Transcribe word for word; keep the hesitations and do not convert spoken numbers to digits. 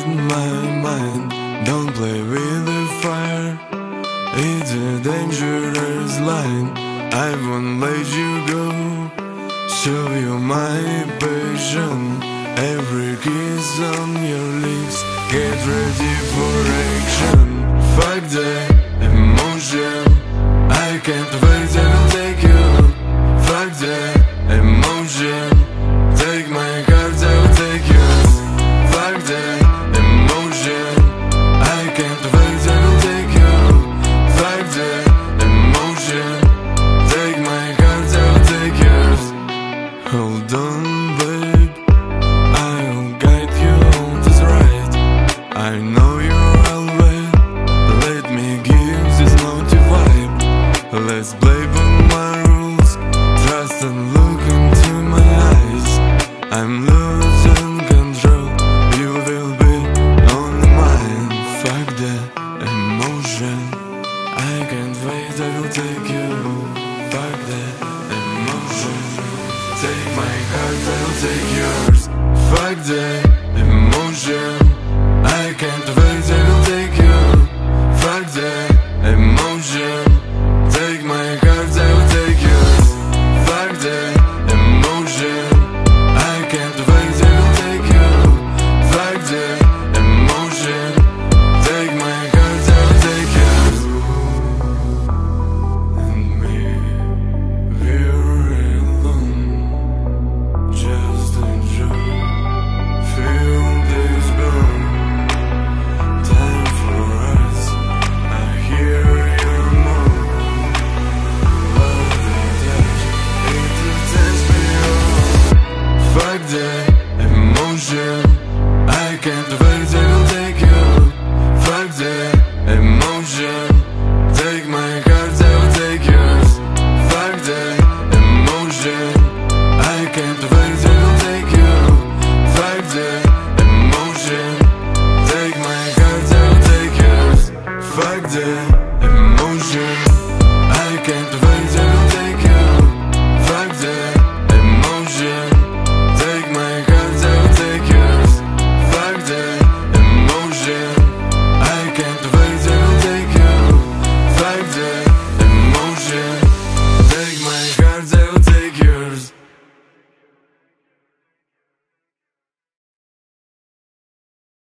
with my mind. Don't play with the fire, it's a dangerous line. I won't let you go, show you my passion. Every kiss on your lips, get ready for action. Fuck the emotion, I can't wait, I will take you. Fuck the emotion, take my heart, I will take yours. Fuck the emotion, I can't wait, I will take you. Fuck the emotion, take my heart, I will take yours. Hold on, babe, I'll guide you on this ride. I know you're always, let me give this naughty vibe. Let's play by my rules, trust and look into my eyes. I'm losing control, you will be only mine. Fuck the emotion, I can't wait, I will take you. Fuck the emotion, take my heart, I will take yours. Fuck the